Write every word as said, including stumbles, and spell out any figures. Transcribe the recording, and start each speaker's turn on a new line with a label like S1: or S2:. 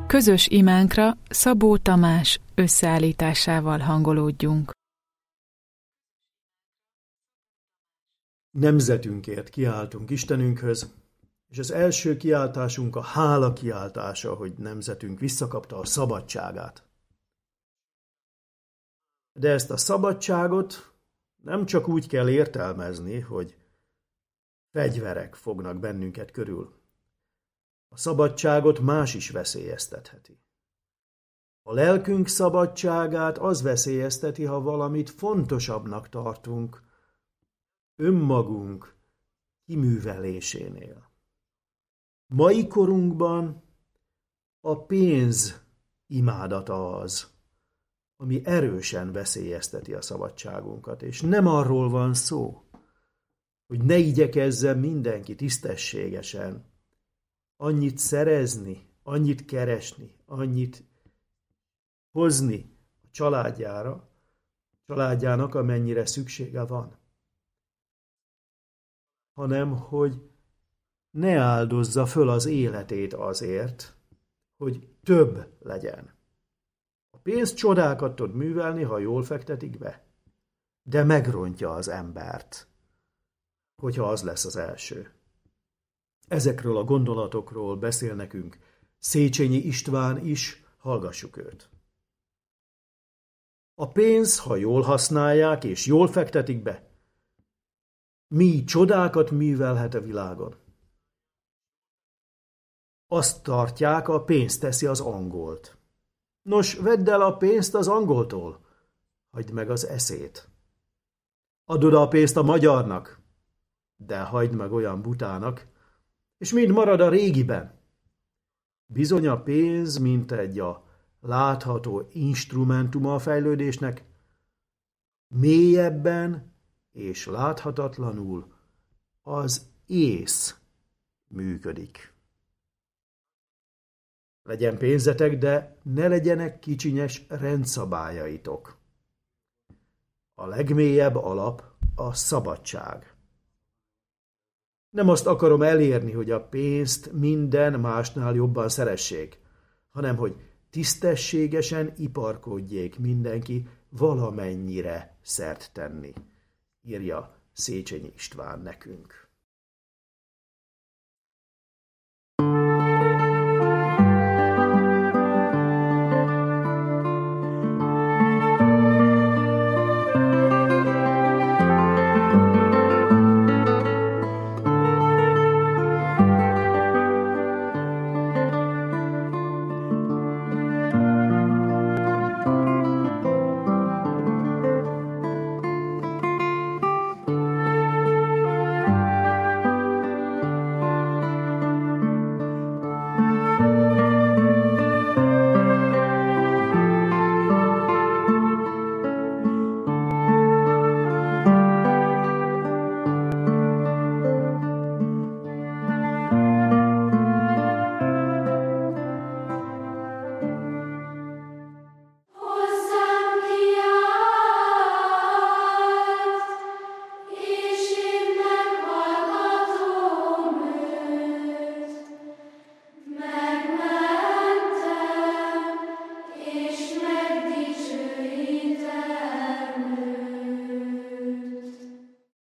S1: Közös imánkra Szabó Tamás összeállításával hangolódjunk.
S2: Nemzetünkért kiáltunk Istenünkhöz, és az első kiáltásunk a hála kiáltása, hogy nemzetünk visszakapta a szabadságát. De ezt a szabadságot nem csak úgy kell értelmezni, hogy fegyverek fognak bennünket körül. A szabadságot más is veszélyeztetheti. A lelkünk szabadságát az veszélyezteti, ha valamit fontosabbnak tartunk önmagunk kiművelésénél. Mai korunkban a pénz imádata az, ami erősen veszélyezteti a szabadságunkat, és nem arról van szó, hogy ne igyekezzen mindenki tisztességesen annyit szerezni, annyit keresni, annyit hozni a családjára, családjának, amennyire szüksége van, hanem hogy ne áldozza föl az életét azért, hogy több legyen. A pénz csodákat tud művelni, ha jól fektetik be, de megrontja az embert, hogyha az lesz az első. Ezekről a gondolatokról beszél nekünk Széchenyi István is, hallgassuk őt. A pénz, ha jól használják és jól fektetik be, mi csodákat művelhet a világon. Azt tartják, a pénz teszi az angolt. Nos, vedd el a pénzt az angoltól, hagyd meg az eszét. Add oda a pénzt a magyarnak, de hagyd meg olyan butának, és mind marad a régiben. Bizony a pénz, mint egy a látható instrumentuma a fejlődésnek, mélyebben és láthatatlanul az ész működik. Legyen pénzetek, de ne legyenek kicsinyes rendszabályaitok. A legmélyebb alap a szabadság. Nem azt akarom elérni, hogy a pénzt minden másnál jobban szeressék, hanem hogy tisztességesen iparkodjék mindenki valamennyire szert tenni, írja Széchenyi István nekünk.
S3: Thank you.